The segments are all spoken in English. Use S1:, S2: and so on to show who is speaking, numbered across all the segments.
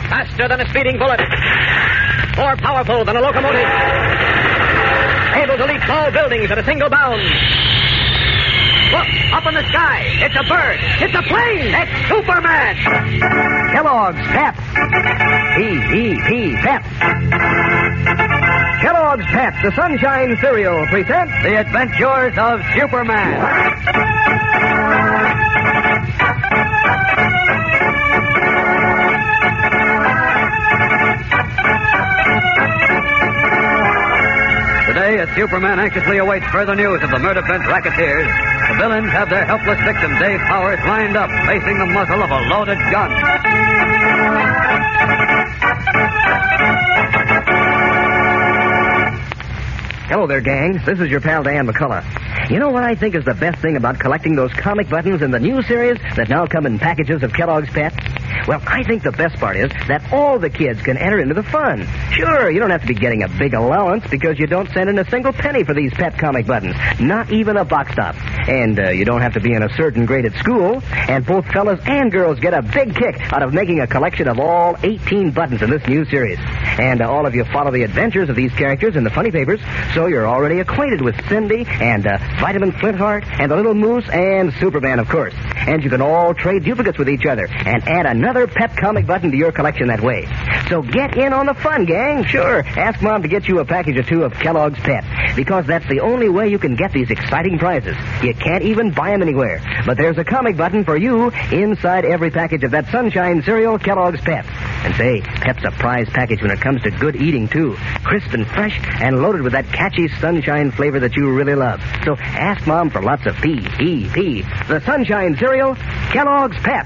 S1: Faster than a speeding bullet. More powerful than a locomotive. Able to leap tall buildings at a single bound. Look, up in the sky. It's a bird. It's a plane. It's Superman.
S2: Kellogg's Pep. P-E-P, Pep. Kellogg's Pep, the Sunshine Cereal, presents The Adventures of Superman. Today, as Superman anxiously awaits further news of the murder-bent racketeers, the villains have their helpless victim, Dave Powers, lined up, facing the muzzle of a loaded gun. Hello there, gangs. This is your pal Dan McCullough. You know what I think is the best thing about collecting those comic buttons in the new series that now come in packages of Kellogg's Pep? Well, I think the best part is that all the kids can enter into the fun. Sure, you don't have to be getting a big allowance because you don't send in a single penny for these Pep comic buttons. Not even a box top. And you don't have to be in a certain grade at school. And both fellas and girls get a big kick out of making a collection of all 18 buttons in this new series. And all of you follow the adventures of these characters in the funny papers, so you're already acquainted with Cindy and Vitamin Flintheart and the Little Moose and Superman, of course. And you can all trade duplicates with each other and add another Pep comic button to your collection that way. So get in on the fun, gang. Sure, ask Mom to get you a package or two of Kellogg's Pep, because that's the only way you can get these exciting prizes. You can't even buy them anywhere. But there's a comic button for you inside every package of that Sunshine Cereal, Kellogg's Pep. And say, Pep's a prize package when it comes to good eating, too. Crisp and fresh and loaded with that catchy sunshine flavor that you really love. So ask Mom for lots of P-E-P. The Sunshine Cereal, Kellogg's Pep.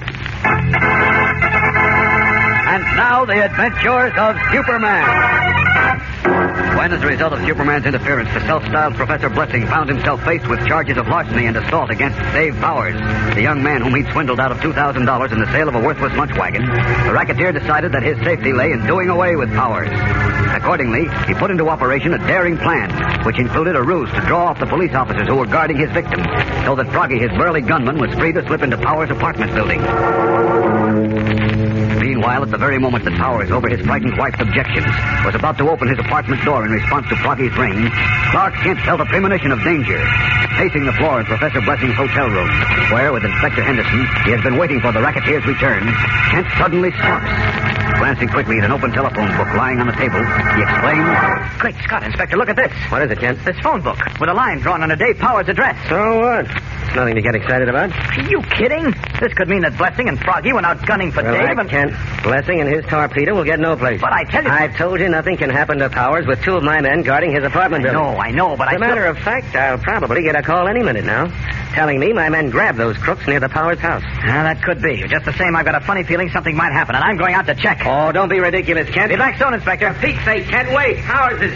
S2: And now, the adventures of Superman. When, as a result of Superman's interference, the self-styled Professor Blessing found himself faced with charges of larceny and assault against Dave Powers, the young man whom he'd swindled out of $2,000 in the sale of a worthless lunch wagon, the racketeer decided that his safety lay in doing away with Powers. Accordingly, he put into operation a daring plan, which included a ruse to draw off the police officers who were guarding his victim, so that Froggy, his burly gunman, was free to slip into Powers' apartment building. Meanwhile, at the very moment that Powers, over his frightened wife's objections, was about to open his apartment door in response to Froggy's ring, Clark Kent felt a premonition of danger. Pacing the floor in Professor Blessing's hotel room, where, with Inspector Henderson, he has been waiting for the racketeer's return, Kent suddenly stops. Glancing quickly at an open telephone book lying on the table, he exclaimed,
S1: Great Scott, Inspector, look at this.
S2: What is it, Kent?
S1: This phone book with a line drawn on a Dave Powers address.
S2: So what? It's nothing to get excited about.
S1: Are you kidding? This could mean that Blessing and Froggy went out gunning for Dave and...
S2: Kent, Blessing and his torpedo will get no place.
S1: But I tell you...
S2: I've told you nothing can happen to Powers with two of my men guarding his apartment building.
S1: I know, but
S2: As a matter of fact, I'll probably get a call any minute now, telling me my men grabbed those crooks near the Powers house.
S1: That could be. Just the same, I've got a funny feeling something might happen, and I'm going out to check.
S2: Oh, don't be ridiculous, Kent.
S1: Be back soon, Inspector.
S2: For Pete's sake, Kent, wait. Powers is...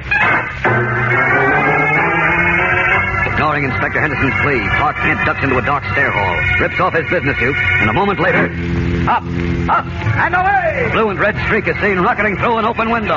S1: Ignoring Inspector Henderson's plea, Clark Kent ducks into a dark stair hall, rips off his business suit, and a moment later... Up, and away! Blue and red streak is seen rocketing through an open window.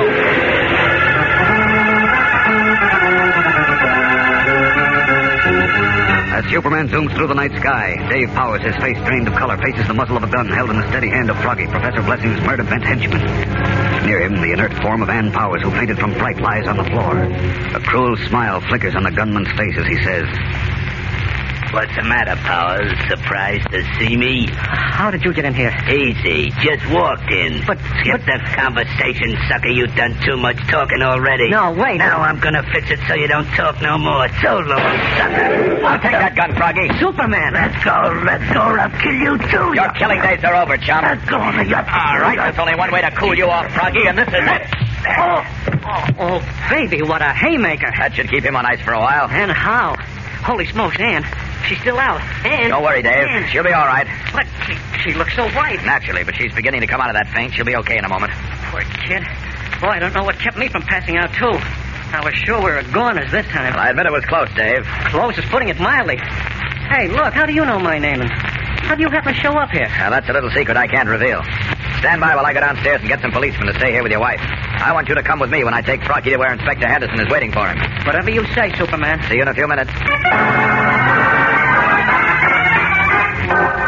S1: As Superman zooms through the night sky, Dave Powers, his face drained of color, faces the muzzle of a gun held in the steady hand of Froggy, Professor Blessing's murder-bent henchman. Near him, the inert form of Ann Powers, who fainted from fright, lies on the floor. A cruel smile flickers on the gunman's face as he says,
S3: What's the matter, Powers? Surprised to see me?
S2: How did you get in here?
S3: Easy. Just walked in.
S2: But...
S3: Skip the conversation, sucker. You've done too much talking already.
S2: No, wait.
S3: Now I'm gonna fix it so you don't talk no more. So long, sucker.
S1: I'll take that gun, Froggy.
S2: Superman!
S3: Let go, or I'll kill you too.
S1: Your killing days are over, chum.
S3: Let go of me.
S1: All right, there's only one way to cool you off, Froggy, and this is it.
S2: Oh, baby, what a haymaker.
S1: That should keep him on ice for a while.
S2: And how? Holy smokes, Ann. She's still out. Ann.
S1: Don't worry, Dave.
S2: Ann.
S1: She'll be all right.
S2: But she looks so white.
S1: Naturally, but she's beginning to come out of that faint. She'll be okay in a moment.
S2: Poor kid. Boy, I don't know what kept me from passing out, too. I was sure we were goners this time.
S1: Well, I admit it was close, Dave.
S2: Close is putting it mildly. Hey, look, how do you know my name? And how do you happen to show up here?
S1: Now, that's a little secret I can't reveal. Stand by while I go downstairs and get some policemen to stay here with your wife. I want you to come with me when I take Froggy to where Inspector Henderson is waiting for him.
S2: Whatever you say, Superman.
S1: See you in a few minutes. A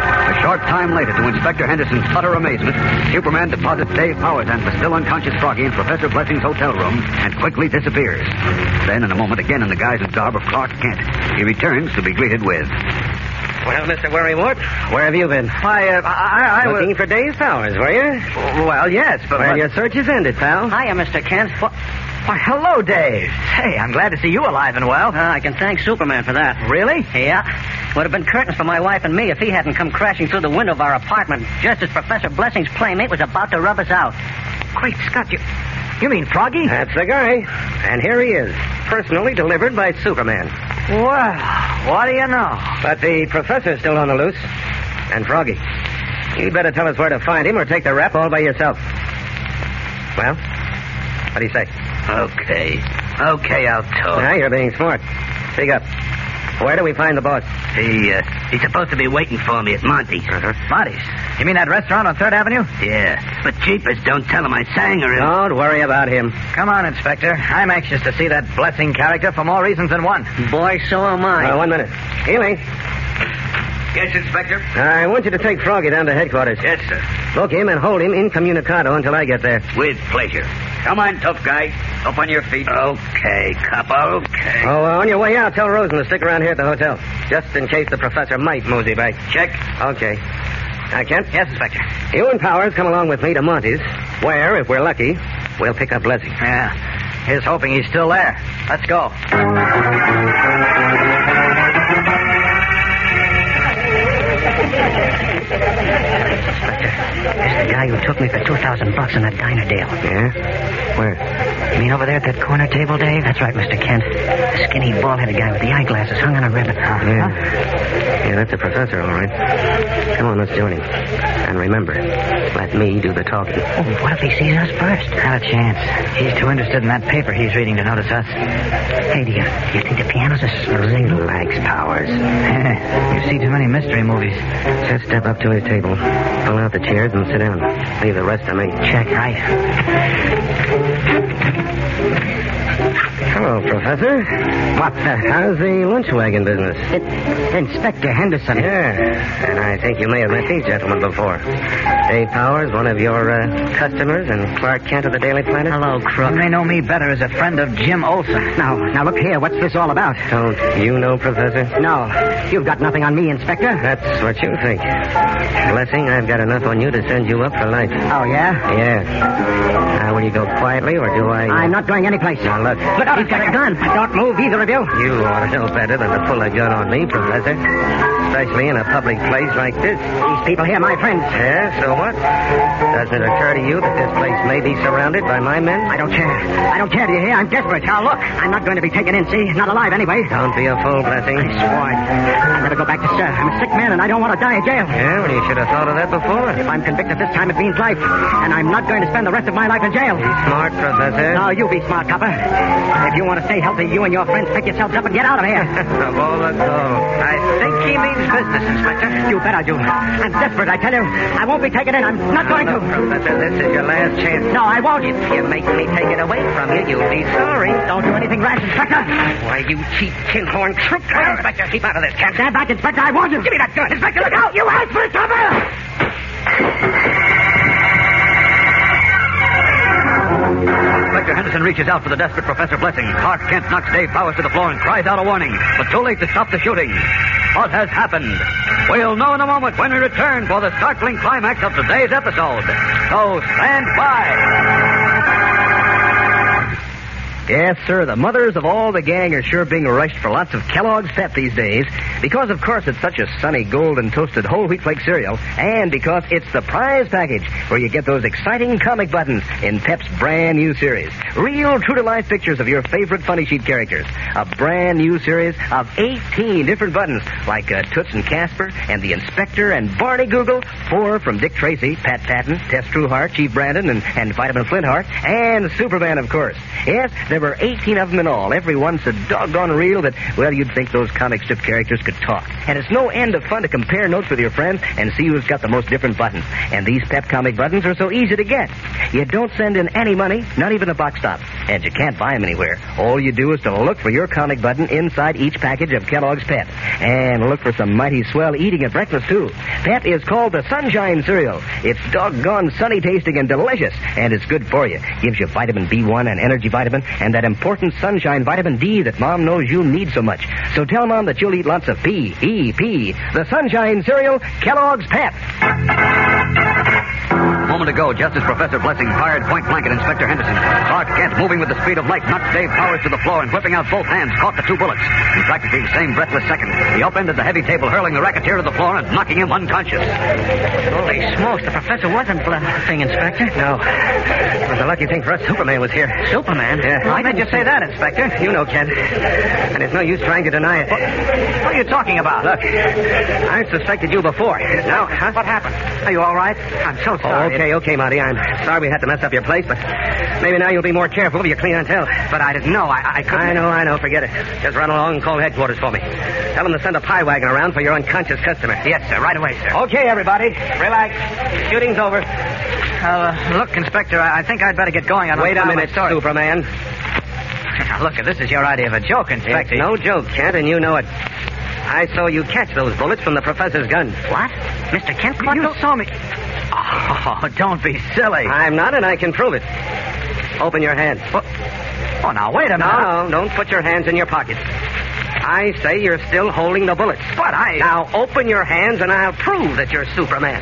S1: short time later, to Inspector Henderson's utter amazement, Superman deposits Dave Powers and the still unconscious Froggy in Professor Blessing's hotel room and quickly disappears. Then, in a moment, again in the guise and garb of Clark Kent, he returns to be greeted with...
S2: Well, Mr. Worrywart, where have you been? I was... Looking for Dave Powers, were you?
S4: Well, yes, but...
S2: Well, your search is ended, pal.
S5: Hiya, Mr. Kent.
S4: Why, hello, Dave. Hey, I'm glad to see you alive and well.
S5: I can thank Superman for that.
S4: Really?
S5: Yeah. Would have been curtains for my wife and me if he hadn't come crashing through the window of our apartment just as Professor Blessing's playmate was about to rub us out.
S4: Great Scott, you mean Froggy?
S2: That's the guy. And here he is, personally delivered by Superman.
S4: Well, what do you know?
S2: But the professor's still on the loose. And Froggy. You'd better tell us where to find him or take the rap all by yourself. Well, what do you say?
S3: Okay, I'll talk.
S2: Now, you're being smart. Speak up. Where do we find the boss?
S3: He's supposed to be waiting for me at Monty's.
S4: Monty's? You mean that restaurant on 3rd Avenue?
S3: Yeah, but Jeepers, don't tell him I sang or...
S2: Don't worry about him.
S4: Come on, Inspector. I'm anxious to see that Blessing character for more reasons than one.
S5: Boy, so am I.
S2: 1 minute. Healy.
S1: Yes, Inspector?
S2: I want you to take Froggy down to headquarters.
S1: Yes, sir.
S2: Book him and hold him incommunicado until I get there.
S3: With pleasure.
S1: Come on, tough guy. Up on your feet.
S3: Okay, cop, okay.
S2: Oh, on your way out, tell Rosen to stick around here at the hotel, just in case the professor might mosey back.
S1: Check.
S2: Okay. Kent?
S4: Yes, Inspector.
S2: You and Powers come along with me to Monty's, where, if we're lucky, we'll pick up Blessing.
S4: Yeah. Here's hoping he's still there. Let's go.
S5: Inspector, it's the guy who took me for $2,000 in that diner deal.
S2: Yeah? Where?
S5: You mean over there at that corner table, Dave? That's right, Mr. Kent. The skinny, bald-headed guy with the eyeglasses hung on a ribbon.
S2: Yeah. Yeah, that's the professor, all right. Come on, let's join him. And remember, let me do the talking.
S5: Oh, what if he sees us first?
S4: Not a chance. He's too interested in that paper he's reading to notice us.
S5: Hey, do you think the piano's a ring?
S2: Relax, Powers.
S4: You see too many mystery movies.
S2: Just step up to his table, pull out the chairs, and sit down. Leave the rest to me.
S5: Check. Right.
S2: Hello, Professor.
S5: What?
S2: How's the lunch wagon business?
S5: Inspector Henderson.
S2: Yeah, and I think you may have met these gentlemen before. Dave Powers, one of your customers, and Clark Kent of the Daily Planet.
S5: Hello, Crook.
S4: You may know me better as a friend of Jim Olsen.
S5: Now, look here. What's this all about?
S2: Don't you know, Professor?
S5: No. You've got nothing on me, Inspector.
S2: That's what you think. Blessing, I've got enough on you to send you up for life.
S5: Oh, yeah?
S2: Yeah. Now, will you go quietly, or do I...
S5: I'm not going anyplace.
S2: Now, look.
S5: Look out, he's got a gun. Don't move, either of you.
S2: You ought to know better than to pull a gun on me, Professor. Especially in a public place like this.
S5: These people here, my friends.
S2: Yeah, so what? Doesn't it occur to you that this place may be surrounded by my men?
S5: I don't care. I don't care, do you hear? I'm desperate. Now, look. I'm not going to be taken in, see? Not alive, anyway.
S2: Don't be a fool, Blessing.
S5: I swore it. I'd better go back to sir. I'm a sick man, and I don't want to die in jail.
S2: Yeah, well, you should have thought of that before.
S5: If I'm convicted this time, it means life. And I'm not going to spend the rest of my life in jail.
S2: Be smart, Professor.
S5: No, you be smart, copper. If you want to stay healthy, you and your friends pick yourselves up and get out of here.
S2: Of all the gold.
S4: I think he means business, Inspector.
S5: You bet I do. I'm desperate, I tell you. I won't be taken in. I'm not going to.
S2: Professor, this is your last chance.
S5: No, I won't.
S2: If you make me take it away from you, you'll be sorry.
S5: Don't do anything rash, Inspector.
S2: Why, you cheap tin-horn crook. Inspector, keep out of this, Kent.
S5: Stand back, Inspector. I warned you.
S2: Give me that gun. Inspector, look out. You asked for it, cover.
S1: Inspector Henderson reaches out for the desperate Professor Blessing. Clark Kent knocks Dave Powers to the floor and cries out a warning, but too late to stop the shooting. What has happened? We'll know in a moment when we return for the startling climax of today's episode. So stand by.
S2: Yes, sir. The mothers of all the gang are sure being rushed for lots of Kellogg's Pep these days because, of course, it's such a sunny, golden, toasted whole wheat flake cereal, and because it's the prize package where you get those exciting comic buttons in Pep's brand new series. Real, true-to-life pictures of your favorite funny sheet characters. A brand new series of 18 different buttons, like Toots and Casper, and the Inspector, and Barney Google, 4 from Dick Tracy, Pat Patton, Tess Trueheart, Chief Brandon, and Vitamin Flintheart, and Superman, of course. Yes, there were 18 of them in all, every one so doggone real that, well, you'd think those comic strip characters could talk. And it's no end of fun to compare notes with your friends and see who's got the most different buttons. And these Pep comic buttons are so easy to get. You don't send in any money, not even a box stop. and you can't buy them anywhere. All you do is to look for your comic button inside each package of Kellogg's Pep. And look for some mighty swell eating at breakfast, too. Pep is called the Sunshine Cereal. It's doggone sunny tasting and delicious, and it's good for you. Gives you vitamin B1 and energy vitamin, and that important sunshine vitamin D that Mom knows you need so much. So tell Mom that you'll eat lots of P-E-P. The Sunshine Cereal, Kellogg's Pep.
S1: A moment ago, just as Professor Blessing fired point blank at Inspector Henderson, Clark Kent, moving with the speed of light, knocked Dave Powers to the floor and whipping out both hands, caught the two bullets. In practically the same breathless second, he upended the heavy table, hurling the racketeer to the floor and knocking him unconscious.
S5: Holy smokes, the professor wasn't bluffing, Inspector.
S2: No. It was a lucky thing for us Superman was here.
S5: Superman?
S2: Yeah.
S5: Why did you say that, Inspector?
S2: You know, Kent. And there's no use trying to deny it.
S5: What are you talking about?
S2: Look, I suspected you before. Now, huh?
S5: What happened? Are you all right? I'm so sorry.
S2: Okay, Marty. I'm sorry we had to mess up your place, but maybe now you'll be more careful if you clean until.
S5: But I didn't know. I couldn't.
S2: I know. Forget it. Just run along and call headquarters for me. Tell them to send a pie wagon around for your unconscious customer.
S5: Yes, sir. Right away, sir.
S2: Okay, everybody. Relax. Shooting's over.
S5: Look, Inspector, I think I'd better get going.
S2: Wait a minute, Superman.
S5: Now, look, this is your idea of a joke, Inspector.
S2: It's no joke, Kent, and you know it. I saw you catch those bullets from the professor's gun.
S5: What? Mr. Kent caught
S2: You saw me.
S5: Oh, don't be silly.
S2: I'm not, and I can prove it. Open your hands.
S5: Oh, now, wait a minute.
S2: No, don't put your hands in your pockets. I say you're still holding the bullets.
S5: But
S2: Now, open your hands, and I'll prove that you're Superman.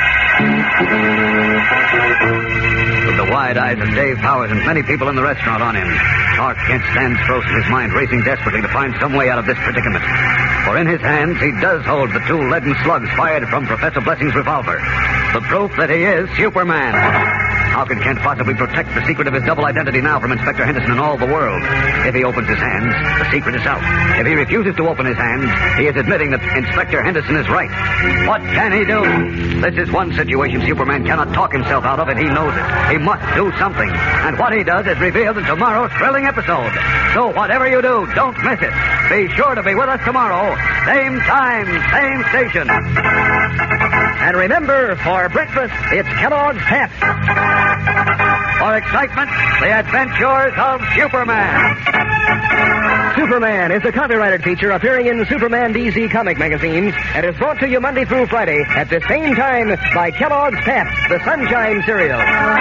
S1: With the wide eyes of Dave Powers and many people in the restaurant on him, Clark Kent stands frozen, his mind racing desperately to find some way out of this predicament. For in his hands, he does hold the two leaden slugs fired from Professor Blessing's revolver. The proof that he is Superman. How can Kent possibly protect the secret of his double identity now from Inspector Henderson and all the world? If he opens his hands, the secret is out. If he refuses to open his hands, he is admitting that Inspector Henderson is right. What can he do? This is one situation Superman cannot talk himself out of, and he knows it. He must do something. And what he does is revealed in tomorrow's thrilling episode. So whatever you do, don't miss it. Be sure to be with us tomorrow. Same time, same station.
S2: And remember, for breakfast, it's Kellogg's Pep.
S1: For excitement, the adventures of Superman.
S2: Superman is a copyrighted feature appearing in Superman DC comic magazines and is brought to you Monday through Friday at the same time by Kellogg's Pep, the Sunshine Cereal.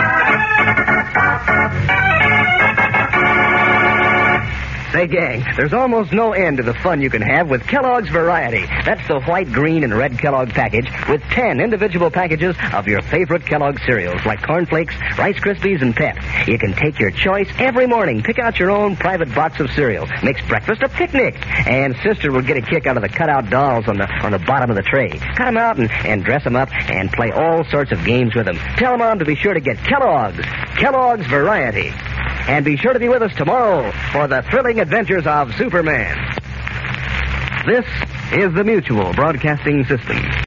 S2: Say, gang, there's almost no end to the fun you can have with Kellogg's Variety. That's the white, green, and red Kellogg package with 10 individual packages of your favorite Kellogg cereals like Corn Flakes, Rice Krispies, and Pep. You can take your choice every morning. Pick out your own private box of cereal. Makes breakfast a picnic. And Sister will get a kick out of the cutout dolls on the bottom of the tray. Cut them out and dress them up and play all sorts of games with them. Tell Mom to be sure to get Kellogg's Variety. And be sure to be with us tomorrow for the thrilling adventures of Superman. This is the Mutual Broadcasting System.